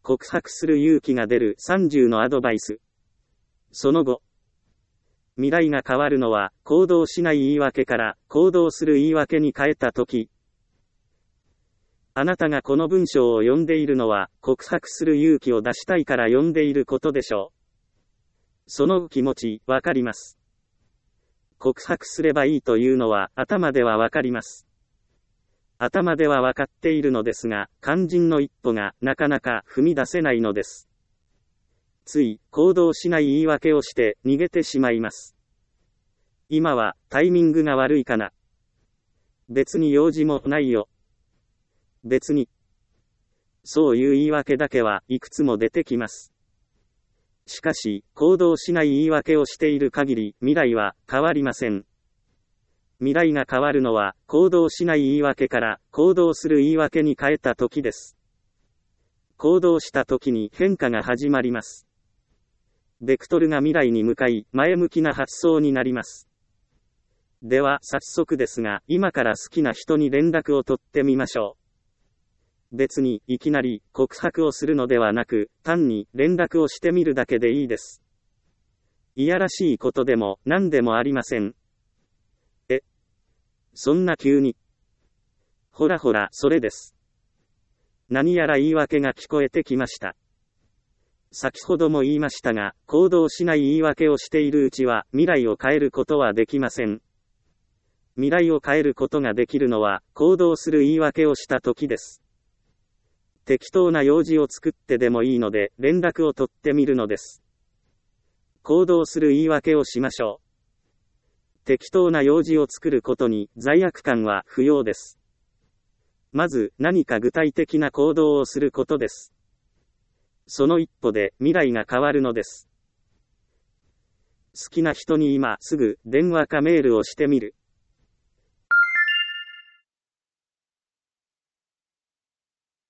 告白する勇気が出る30のアドバイス。その後、未来が変わるのは、行動しない言い訳から、行動する言い訳に変えたとき。あなたがこの文章を読んでいるのは、告白する勇気を出したいから読んでいることでしょう。その気持ち、わかります。告白すればいいというのは、頭ではわかります。頭ではわかっているのですが、肝心の一歩が、なかなか踏み出せないのです。つい、行動しない言い訳をして、逃げてしまいます。今は、タイミングが悪いかな。別に用事もないよ。別に。そういう言い訳だけはいくつも出てきます。しかし、行動しない言い訳をしている限り、未来は変わりません。未来が変わるのは、行動しない言い訳から、行動する言い訳に変えた時です。行動した時に変化が始まります。ベクトルが未来に向かい、前向きな発想になります。では、早速ですが、今から好きな人に連絡を取ってみましょう。別に、いきなり、告白をするのではなく、単に、連絡をしてみるだけでいいです。いやらしいことでも、何でもありません。そんな急に。ほらほら、それです。何やら言い訳が聞こえてきました。先ほども言いましたが、行動しない言い訳をしているうちは、未来を変えることはできません。未来を変えることができるのは、行動する言い訳をした時です。適当な用事を作ってでもいいので、連絡を取ってみるのです。行動する言い訳をしましょう。適当な用事を作ることに罪悪感は不要です。まず何か具体的な行動をすることです。その一歩で未来が変わるのです。好きな人に今すぐ電話かメールをしてみる。